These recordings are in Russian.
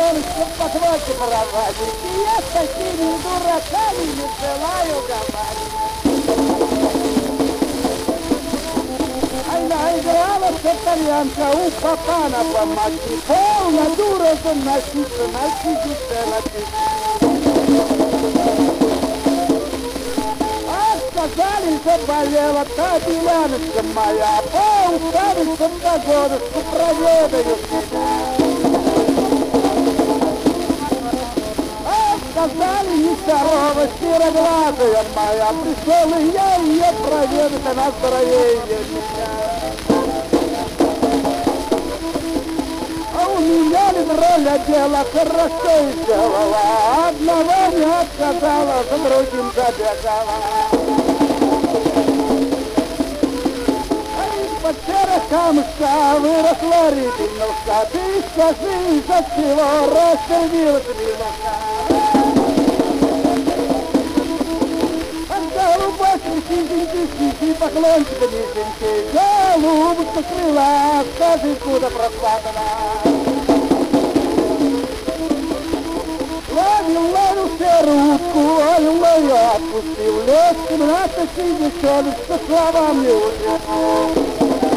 солнышко по хвосте проводит. И я с такими дураками не желаю говорить. Ай, наигралась итальянка у папана по матче. Полна дура заносится, насидится, сказали, заболела та беляночка моя, по уставицам до годочку проведаю меня. Сказали, нездорова, сероглазая моя, пришел и я ее проведать, она здоровее меня. А у меня Лидроля дело хорошо сделала, одного не отказала, за другим забегала. Под черекамушка выросла рябиновка, ты скажи, из-за чего рассердилась виновка. Голубочки, синенький, поклончика низенький, голубушка крыла, скажи, куда просватана. Ловил серую утку, ой, я отпустил лес, 17 девчоночка, слова мне уже.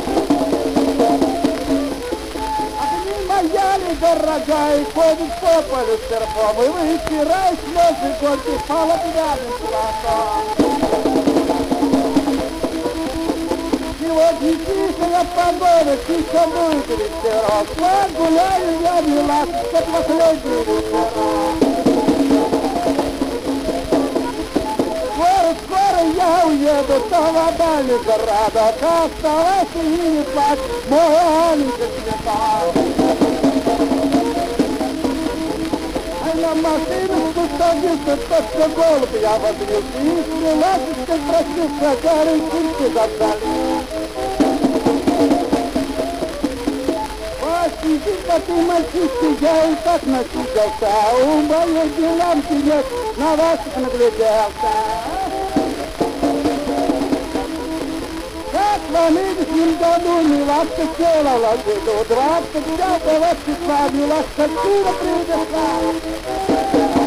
Моя ли дорогая, ходит по полю серпом, и вытирай слезы горькие полотняным платом. Сегодня тихая погода, тихо дует ветерок, погуляю я, милашечка, последний вечерок. Скоро я уеду, то вода не зарада, оставайся и не плачь, мой маленький цветок. На машиночку садился, тот, что голубь я возлюбил, и стрелачечкой просился, горынчинки зажали. Посиди-ка ты, мальчишки, я и так насиделся, у моей белянки нет, на ваших нагляделся. Как в нынешнем году милашка сделала виду, 25 числа милашка чудо принесла.